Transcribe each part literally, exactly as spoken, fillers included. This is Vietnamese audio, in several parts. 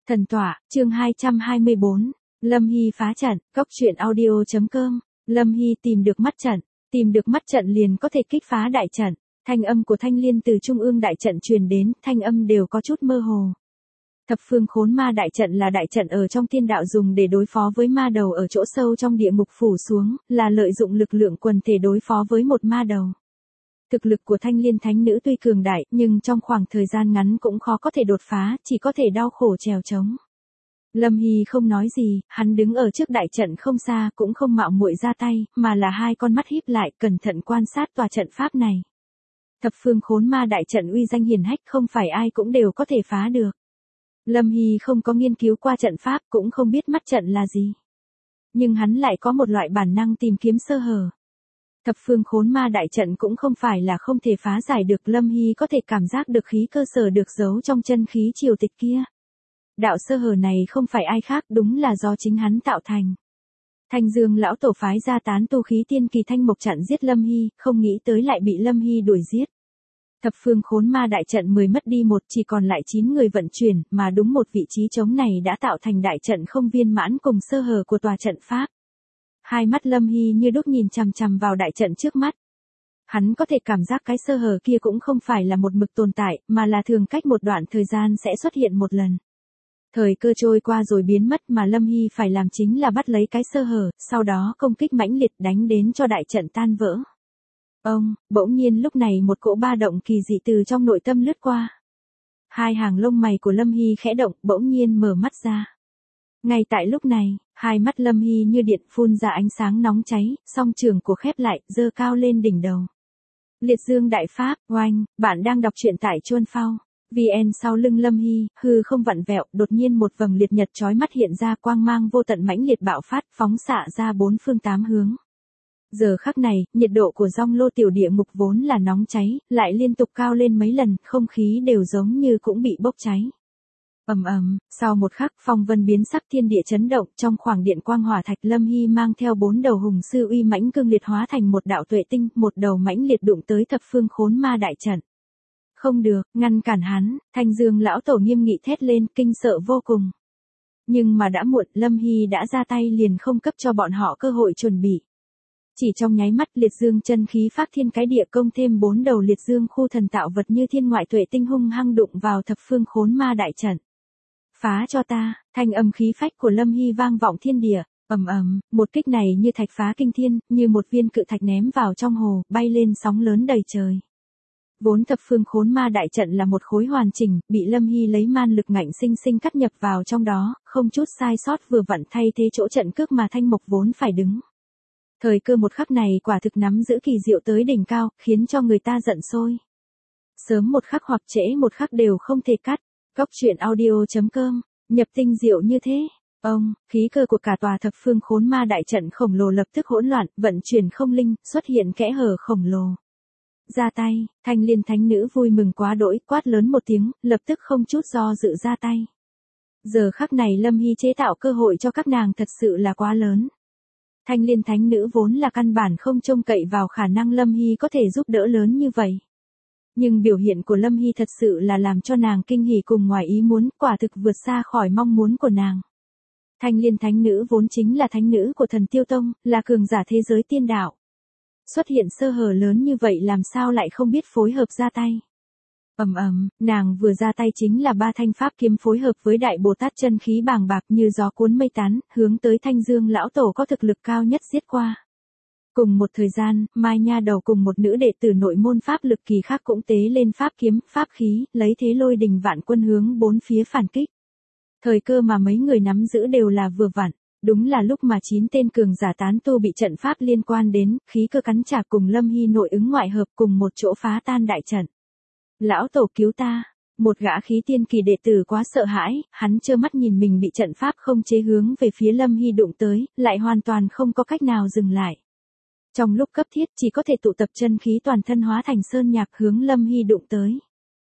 Thần tọa, chương hai trăm hai mươi bốn. Lâm Hy phá trận, cốc truyện audio chấm com. Lâm Hy tìm được mắt trận, tìm được mắt trận liền có thể kích phá đại trận. Thanh âm của Thanh Liên từ trung ương đại trận truyền đến, thanh âm đều có chút mơ hồ. Thập phương khốn ma đại trận là đại trận ở trong thiên đạo dùng để đối phó với ma đầu ở chỗ sâu trong địa ngục phủ xuống, là lợi dụng lực lượng quần thể đối phó với một ma đầu. Thực lực của Thanh Liên thánh nữ tuy cường đại, nhưng trong khoảng thời gian ngắn cũng khó có thể đột phá, chỉ có thể đau khổ trèo trống. Lâm Hy không nói gì, hắn đứng ở trước đại trận không xa, cũng không mạo muội ra tay, mà là hai con mắt híp lại, cẩn thận quan sát tòa trận pháp này. Thập phương khốn ma đại trận uy danh hiển hách, không phải ai cũng đều có thể phá được. Lâm Hy không có nghiên cứu qua trận pháp, cũng không biết mắt trận là gì. Nhưng hắn lại có một loại bản năng tìm kiếm sơ hở. Thập phương khốn ma đại trận cũng không phải là không thể phá giải được, Lâm Hy có thể cảm giác được khí cơ sở được giấu trong chân khí triều tịch kia. Đạo sơ hở này không phải ai khác, đúng là do chính hắn tạo thành. Thanh Dương lão tổ phái ra tán tu khí tiên kỳ thanh mộc chặn giết Lâm Hy, không nghĩ tới lại bị Lâm Hy đuổi giết. Thập phương khốn ma đại trận mười mất đi một, chỉ còn lại chín người vận chuyển, mà đúng một vị trí trống này đã tạo thành đại trận không viên mãn cùng sơ hở của tòa trận pháp. Hai mắt Lâm Hy như đúc nhìn chằm chằm vào đại trận trước mắt. Hắn có thể cảm giác cái sơ hở kia cũng không phải là một mực tồn tại, mà là thường cách một đoạn thời gian sẽ xuất hiện một lần. Thời cơ trôi qua rồi biến mất, mà Lâm Hy phải làm chính là bắt lấy cái sơ hở, sau đó công kích mãnh liệt đánh đến cho đại trận tan vỡ. Ông, bỗng nhiên lúc này một cỗ ba động kỳ dị từ trong nội tâm lướt qua. Hai hàng lông mày của Lâm Hy khẽ động, bỗng nhiên mở mắt ra. Ngay tại lúc này, hai mắt Lâm Hy như điện phun ra ánh sáng nóng cháy, song trường của khép lại, giơ cao lên đỉnh đầu. Liệt dương đại pháp, oanh, bạn đang đọc truyện tại Chuôn Phao. vê en sau lưng Lâm Hy, hư không vặn vẹo, đột nhiên một vầng liệt nhật chói mắt hiện ra, quang mang vô tận mãnh liệt bạo phát, phóng xạ ra bốn phương tám hướng. Giờ khắc này, nhiệt độ của Dong Lô tiểu địa ngục vốn là nóng cháy, lại liên tục cao lên mấy lần, không khí đều giống như cũng bị bốc cháy. Ầm ầm, sau một khắc, phong vân biến sắc, thiên địa chấn động, trong khoảng điện quang hỏa thạch, Lâm Hy mang theo bốn đầu hùng sư uy mãnh cương liệt hóa thành một đạo tuệ tinh, một đầu mãnh liệt đụng tới thập phương khốn ma đại trận. Không được, ngăn cản hắn, Thanh Dương lão tổ nghiêm nghị thét lên, kinh sợ vô cùng. Nhưng mà đã muộn, Lâm Hy đã ra tay liền không cấp cho bọn họ cơ hội chuẩn bị. Chỉ trong nháy mắt, liệt dương chân khí phát thiên cái địa công thêm bốn đầu liệt dương khu thần tạo vật như thiên ngoại tuệ tinh hung hăng đụng vào thập phương khốn ma đại trận. Phá cho ta, thanh âm khí phách của Lâm Hy vang vọng thiên địa, ầm ầm, một kích này như thạch phá kinh thiên, như một viên cự thạch ném vào trong hồ, bay lên sóng lớn đầy trời. Vốn thập phương khốn ma đại trận là một khối hoàn chỉnh, bị Lâm Hy lấy man lực ngạnh sinh sinh cắt nhập vào trong đó, không chút sai sót, vừa vặn thay thế chỗ trận cước mà Thanh Mộc vốn phải đứng. Thời cơ một khắc này quả thực nắm giữ kỳ diệu tới đỉnh cao, khiến cho người ta giận sôi. Sớm một khắc hoặc trễ một khắc đều không thể cắt. Cốc truyện audio chấm com, nhập tinh diệu như thế. Ông, khí cơ của cả tòa thập phương khốn ma đại trận khổng lồ lập tức hỗn loạn, vận chuyển không linh, xuất hiện kẽ hở khổng lồ. Ra tay, Thanh Liên thánh nữ vui mừng quá đỗi, quát lớn một tiếng, lập tức không chút do dự ra tay. Giờ khắc này Lâm Hy chế tạo cơ hội cho các nàng thật sự là quá lớn. Thanh Liên thánh nữ vốn là căn bản không trông cậy vào khả năng Lâm Hy có thể giúp đỡ lớn như vậy. Nhưng biểu hiện của Lâm Hy thật sự là làm cho nàng kinh hỉ cùng ngoài ý muốn, quả thực vượt xa khỏi mong muốn của nàng. Thanh Liên thánh nữ vốn chính là thánh nữ của Thần Tiêu Tông, là cường giả thế giới tiên đạo. Xuất hiện sơ hở lớn như vậy làm sao lại không biết phối hợp ra tay. Ầm ầm, nàng vừa ra tay chính là ba thanh pháp kiếm phối hợp với Đại Bồ Tát chân khí bàng bạc như gió cuốn mây tán, hướng tới Thanh Dương lão tổ có thực lực cao nhất giết qua. Cùng một thời gian, Mai Nha Đầu cùng một nữ đệ tử nội môn pháp lực kỳ khác cũng tế lên pháp kiếm, pháp khí, lấy thế lôi đình vạn quân hướng bốn phía phản kích. Thời cơ mà mấy người nắm giữ đều là vừa vặn, đúng là lúc mà chín tên cường giả tán tu bị trận pháp liên quan đến, khí cơ cắn trả cùng Lâm Hy nội ứng ngoại hợp cùng một chỗ phá tan đại trận. Lão tổ cứu ta, một gã khí tiên kỳ đệ tử quá sợ hãi, hắn trơ mắt nhìn mình bị trận pháp không chế hướng về phía Lâm Hy đụng tới, lại hoàn toàn không có cách nào dừng lại. Trong lúc cấp thiết chỉ có thể tụ tập chân khí toàn thân hóa thành sơn nhạc hướng Lâm Hy đụng tới.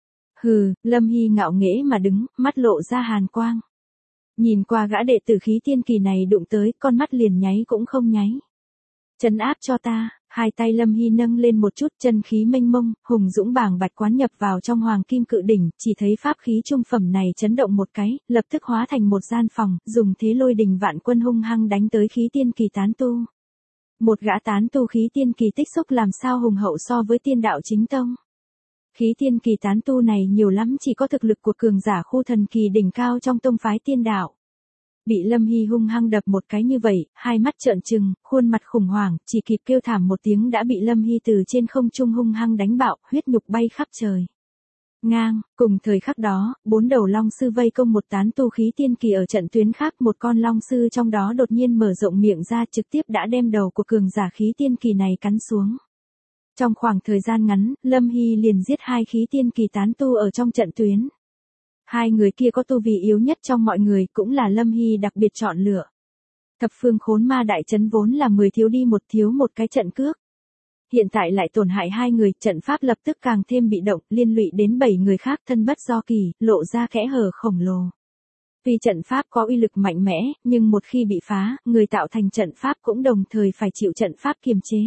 Hừ, Lâm Hy ngạo nghễ mà đứng, mắt lộ ra hàn quang. Nhìn qua gã đệ tử khí tiên kỳ này đụng tới, con mắt liền nháy cũng không nháy. Trấn áp cho ta, Hai tay Lâm Hy nâng lên một chút, chân khí mênh mông, hùng dũng bàng bạch quán nhập vào trong hoàng kim cự đỉnh, chỉ thấy pháp khí trung phẩm này chấn động một cái, lập tức hóa thành một gian phòng, dùng thế lôi đình vạn quân hung hăng đánh tới khí tiên kỳ tán tu. Một gã tán tu khí tiên kỳ tích xúc làm sao hùng hậu so với tiên đạo chính tông. Khí tiên kỳ tán tu này nhiều lắm chỉ có thực lực của cường giả khu thần kỳ đỉnh cao trong tông phái tiên đạo. Bị Lâm Hy hung hăng đập một cái như vậy, hai mắt trợn trừng, khuôn mặt khủng hoảng, chỉ kịp kêu thảm một tiếng đã bị Lâm Hy từ trên không trung hung hăng đánh bạo, huyết nhục bay khắp trời. Ngang, cùng thời khắc đó, bốn đầu long sư vây công một tán tu khí tiên kỳ ở trận tuyến khác, một con long sư trong đó đột nhiên mở rộng miệng ra trực tiếp đã đem đầu của cường giả khí tiên kỳ này cắn xuống. Trong khoảng thời gian ngắn, Lâm Hy liền giết hai khí tiên kỳ tán tu ở trong trận tuyến. Hai người kia có tu vi yếu nhất trong mọi người, cũng là Lâm Hy đặc biệt chọn lựa. Thập phương khốn ma đại trấn vốn là mười thiếu đi một thiếu một cái trận cước. Hiện tại lại tổn hại hai người, trận pháp lập tức càng thêm bị động, liên lụy đến bảy người khác thân bất do kỳ, lộ ra kẽ hở khổng lồ. Tuy trận pháp có uy lực mạnh mẽ, nhưng một khi bị phá, người tạo thành trận pháp cũng đồng thời phải chịu trận pháp kiềm chế.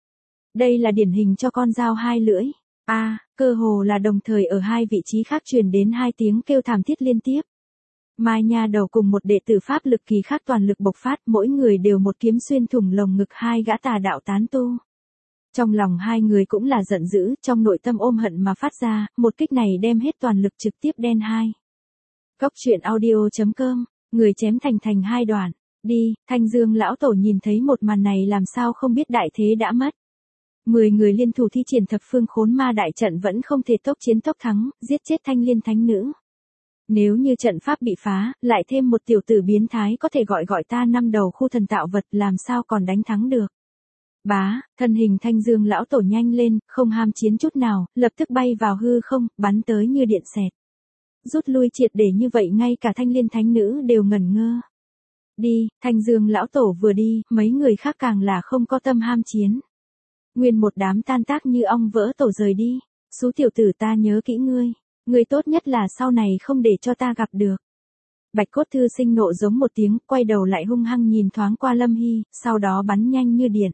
Đây là điển hình cho con dao hai lưỡi. A, à, cơ hồ là đồng thời ở hai vị trí khác truyền đến hai tiếng kêu thảm thiết liên tiếp. Mai Nha Đầu cùng một đệ tử pháp lực kỳ khác toàn lực bộc phát, mỗi người đều một kiếm xuyên thủng lồng ngực hai gã tà đạo tán tu. Trong lòng hai người cũng là giận dữ, trong nội tâm ôm hận mà phát ra, một kích này đem hết toàn lực trực tiếp đen hai. Cốc truyện audio chấm com, người chém thành thành hai đoạn. Đi, Thanh Dương lão tổ nhìn thấy một màn này làm sao không biết đại thế đã mất. Mười người liên thủ thi triển thập phương khốn ma đại trận vẫn không thể tốc chiến tốc thắng, giết chết Thanh Liên thánh nữ. Nếu như trận pháp bị phá, lại thêm một tiểu tử biến thái có thể gọi gọi ta năm đầu khu thần tạo vật làm sao còn đánh thắng được. Bá, thân hình Thanh Dương lão tổ nhanh lên, không ham chiến chút nào, lập tức bay vào hư không, bắn tới như điện xẹt. Rút lui triệt để như vậy ngay cả Thanh Liên thánh nữ đều ngẩn ngơ. Đi, Thanh Dương lão tổ vừa đi, mấy người khác càng là không có tâm ham chiến. Nguyên một đám tan tác như ong vỡ tổ rời đi. Sú tiểu tử ta nhớ kỹ ngươi. Ngươi tốt nhất là sau này không để cho ta gặp được. Bạch Cốt Thư Sinh nộ giống một tiếng, quay đầu lại hung hăng nhìn thoáng qua Lâm Hy, sau đó bắn nhanh như điện.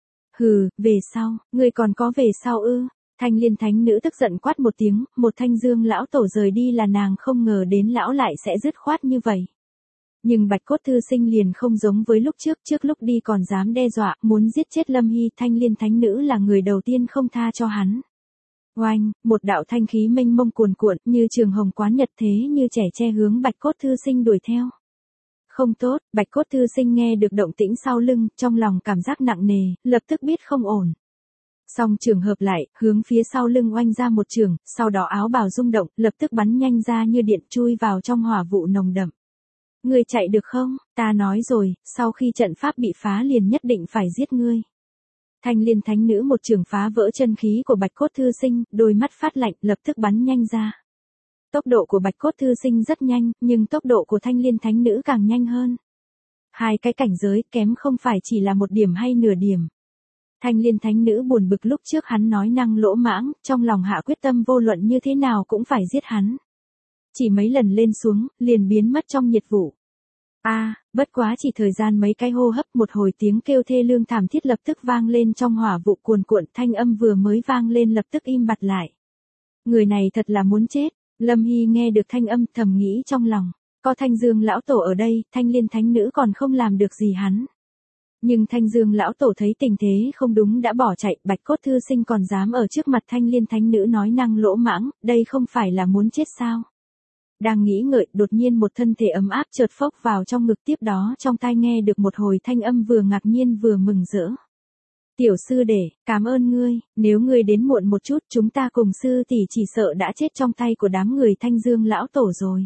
Hừ, về sau, ngươi còn có về sau ư? Thanh Liên thánh nữ tức giận quát một tiếng, một Thanh Dương lão tổ rời đi là nàng không ngờ đến lão lại sẽ dứt khoát như vậy. Nhưng Bạch Cốt Thư Sinh liền không giống với lúc trước, trước lúc đi còn dám đe dọa, muốn giết chết Lâm Hy, Thanh Liên thánh nữ là người đầu tiên không tha cho hắn. Oanh, một đạo thanh khí mênh mông cuồn cuộn, như trường hồng quán nhật thế như trẻ tre hướng Bạch Cốt Thư Sinh đuổi theo. Không tốt, Bạch Cốt Thư Sinh nghe được động tĩnh sau lưng, trong lòng cảm giác nặng nề, lập tức biết không ổn. Song trường hợp lại, hướng phía sau lưng oanh ra một trường, sau đó áo bào rung động, lập tức bắn nhanh ra như điện chui vào trong hỏa vụ nồng đậm. Ngươi chạy được không? Ta nói rồi, sau khi trận pháp bị phá liền nhất định phải giết ngươi. Thanh Liên thánh nữ một trường phá vỡ chân khí của Bạch Cốt Thư Sinh, đôi mắt phát lạnh, lập tức bắn nhanh ra. Tốc độ của Bạch Cốt Thư Sinh rất nhanh, nhưng tốc độ của Thanh Liên thánh nữ càng nhanh hơn. Hai cái cảnh giới kém không phải chỉ là một điểm hay nửa điểm. Thanh Liên thánh nữ buồn bực lúc trước hắn nói năng lỗ mãng, trong lòng hạ quyết tâm vô luận như thế nào cũng phải giết hắn. Chỉ mấy lần lên xuống, liền biến mất trong nhiệt vụ. A, à, bất quá chỉ thời gian mấy cái hô hấp, một hồi tiếng kêu thê lương thảm thiết lập tức vang lên trong hỏa vụ cuồn cuộn, thanh âm vừa mới vang lên lập tức im bặt lại. Người này thật là muốn chết. Lâm Hy nghe được thanh âm thầm nghĩ trong lòng, có Thanh Dương lão tổ ở đây, Thanh Liên thánh nữ còn không làm được gì hắn. Nhưng Thanh Dương lão tổ thấy tình thế không đúng đã bỏ chạy, Bạch Cốt Thư Sinh còn dám ở trước mặt Thanh Liên thánh nữ nói năng lỗ mãng, đây không phải là muốn chết sao? Đang nghĩ ngợi, đột nhiên một thân thể ấm áp chợt phốc vào trong ngực, tiếp đó trong tai nghe được một hồi thanh âm vừa ngạc nhiên vừa mừng rỡ. Tiểu sư đệ, cảm ơn ngươi, nếu ngươi đến muộn một chút chúng ta cùng sư tỷ chỉ sợ đã chết trong tay của đám người Thanh Dương lão tổ rồi.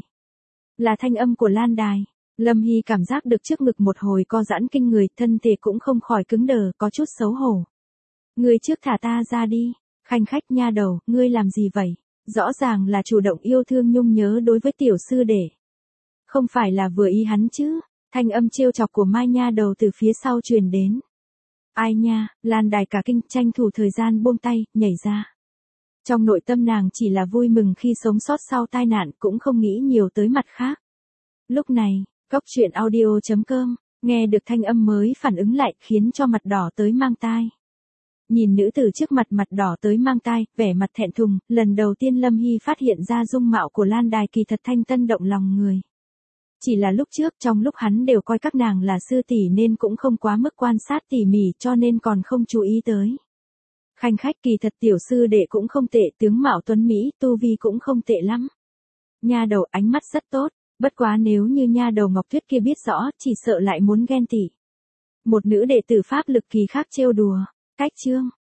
Là thanh âm của Lan Đài. Lâm Hy cảm giác được trước ngực một hồi co giãn kinh người, thân thể cũng không khỏi cứng đờ, có chút xấu hổ. Ngươi trước thả ta ra đi. Khanh khách nha đầu, ngươi làm gì vậy? Rõ ràng là chủ động yêu thương nhung nhớ đối với tiểu sư đệ. Không phải là vừa ý hắn chứ? Thanh âm trêu chọc của Mai nha đầu từ phía sau truyền đến. Ai nha, Lan Đài cả kinh, tranh thủ thời gian buông tay, nhảy ra. Trong nội tâm nàng chỉ là vui mừng khi sống sót sau tai nạn, cũng không nghĩ nhiều tới mặt khác. Lúc này, Cốc truyện audio chấm com, nghe được thanh âm mới phản ứng lại, khiến cho mặt đỏ tới mang tai. Nhìn nữ tử trước mặt mặt đỏ tới mang tai, vẻ mặt thẹn thùng, lần đầu tiên Lâm Hy phát hiện ra dung mạo của Lan Đài kỳ thật thanh tân động lòng người. Chỉ là lúc trước trong lúc hắn đều coi các nàng là sư tỷ nên cũng không quá mức quan sát tỉ mỉ cho nên còn không chú ý tới. Khanh khách kỳ thật tiểu sư đệ cũng không tệ, tướng mạo tuấn Mỹ, tu vi cũng không tệ lắm. Nha đầu ánh mắt rất tốt, bất quá nếu như nha đầu Ngọc Tuyết kia biết rõ, chỉ sợ lại muốn ghen tị. Một nữ đệ tử pháp lực kỳ khác trêu đùa, cách chương.